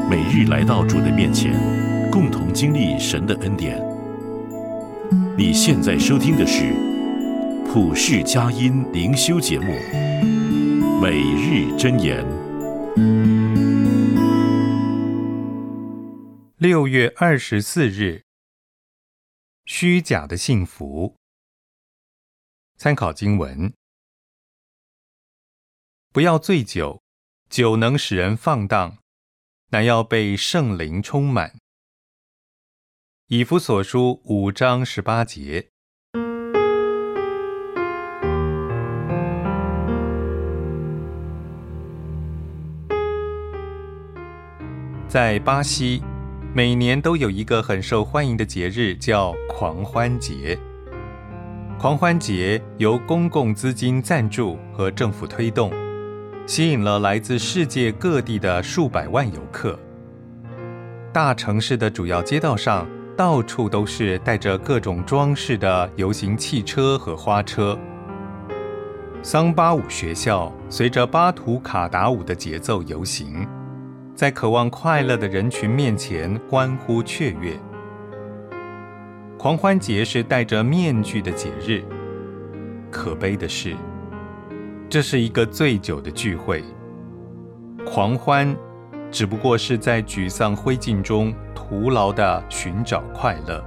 每日来到主的面前，共同经历神的恩典。你现在收听的是普世佳音灵修节目《每日箴言》。 6月24日，虚假的幸福。参考经文：不要醉酒，酒能使人放荡，乃要被圣灵充满。以弗所书5章18节。在巴西，每年都有一个很受欢迎的节日，叫狂欢节。狂欢节由公共资金赞助和政府推动，吸引了来自世界各地的数百万游客。大城市的主要街道上，到处都是带着各种装饰的游行汽车和花车。桑巴舞学校随着巴图卡达舞的节奏游行，在渴望快乐的人群面前欢呼雀跃。狂欢节是戴着面具的节日，可悲的是，这是一个醉酒的聚会。狂欢只不过是在沮丧灰烬中徒劳地寻找快乐。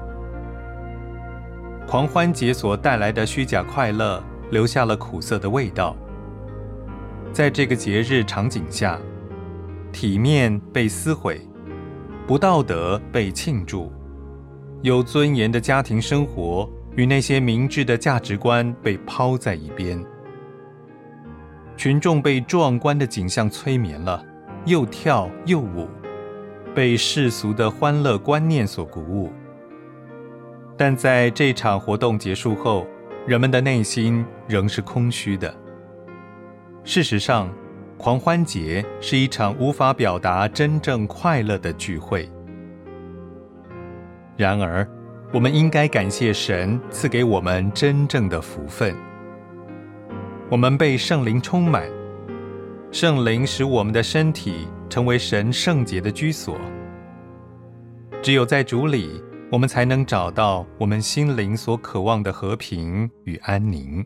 狂欢节所带来的虚假快乐留下了苦涩的味道。在这个节日场景下，体面被撕毁，不道德被庆祝，有尊严的家庭生活与那些明智的价值观被抛在一边。群众被壮观的景象催眠了，又跳又舞，被世俗的欢乐观念所鼓舞。但在这场活动结束后，人们的内心仍是空虚的。事实上，狂欢节是一场无法表达真正快乐的聚会。然而，我们应该感谢神赐给我们真正的福分。我们被圣灵充满，圣灵使我们的身体成为神圣洁的居所。只有在主里，我们才能找到我们心灵所渴望的和平与安宁。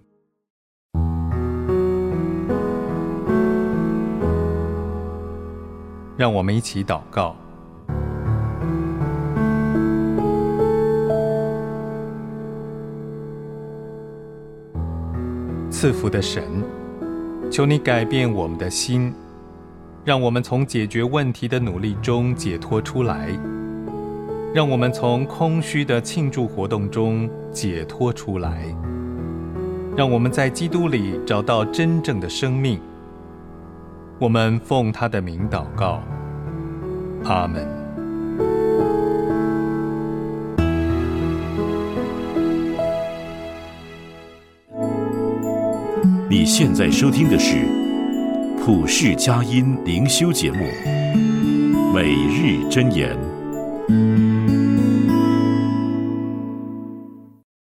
让我们一起祷告。赐福的神，求你改变我们的心，让我们从解决问题的努力中解脱出来，让我们从空虚的庆祝活动中解脱出来，让我们在基督里找到真正的生命。我们奉他的名祷告，阿们。 你现在收听的是普世佳音灵修节目《每日箴言》。